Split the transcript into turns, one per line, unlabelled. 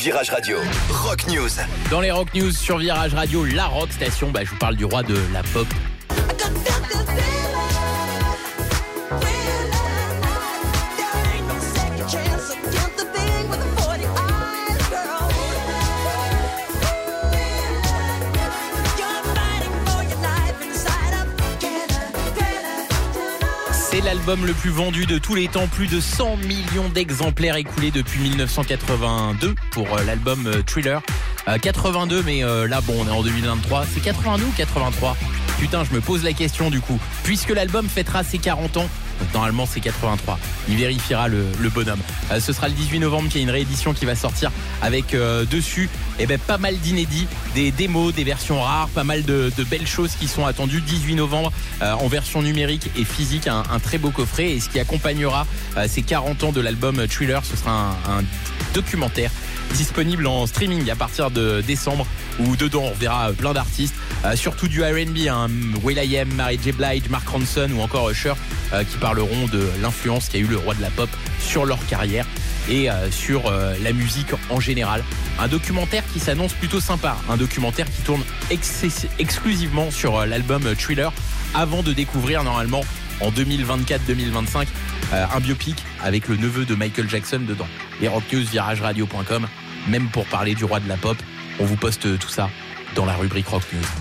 Virage Radio, Rock News.
Dans les Rock News sur Virage Radio, la Rock Station, je vous parle du roi de la pop. C'est l'album le plus vendu de tous les temps, plus de 100 millions d'exemplaires écoulés depuis 1982 pour l'album Thriller. 82, mais là on est en 2023, c'est 82 ou 83 ? Putain, je me pose la question du coup, puisque l'album fêtera ses 40 ans. Donc normalement c'est 83, il vérifiera le bonhomme. Ce sera le 18 novembre qu'il y a une réédition qui va sortir avec dessus pas mal d'inédits, des démos, des versions rares, pas mal de belles choses qui sont attendues. 18 novembre en version numérique et physique, un très beau coffret. Et ce qui accompagnera ces 40 ans de l'album Thriller, ce sera un documentaire disponible en streaming à partir de décembre, où dedans on verra plein d'artistes, surtout du R&B, will.i.am, Mary J. Blige, Mark Ronson ou encore Usher, qui parleront de l'influence qu'a eu le roi de la pop sur leur carrière et sur la musique en général. Un documentaire qui s'annonce plutôt sympa, un documentaire qui tourne exclusivement sur l'album Thriller, avant de découvrir normalement en 2024-2025 un biopic avec le neveu de Michael Jackson dedans. Les Rock News, virageradio.com, même pour parler du roi de la pop, on vous poste tout ça dans la rubrique Rock News.